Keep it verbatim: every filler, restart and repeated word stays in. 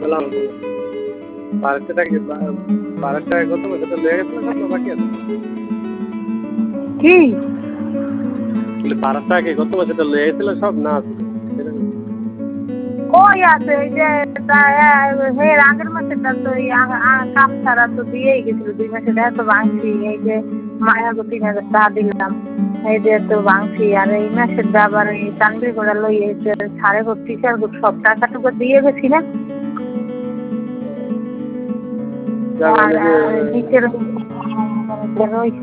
পাঁচশো টাকা বারোশো টাকা কত সেটা লেগে গেছিল না বাকি আছে কি বারোশো টাকা কি গত বছর লেগে গেছিল সব না কই আছে এই যে এর আগের মাসেরটা তো কাপ ছাড়া তো দিয়েই গেছিল দুই মাসের টাকা তো ভাঙছি এই যে মায়াগো তিন হাজার টাকা দিলাম এই যে তো ভাঙছি আর এই মাসের আবার এই চাকরি করে লই এই যে সাড়ে ভর্তি চার সব টাকাটুকু দিয়ে গেছি না আর নিচের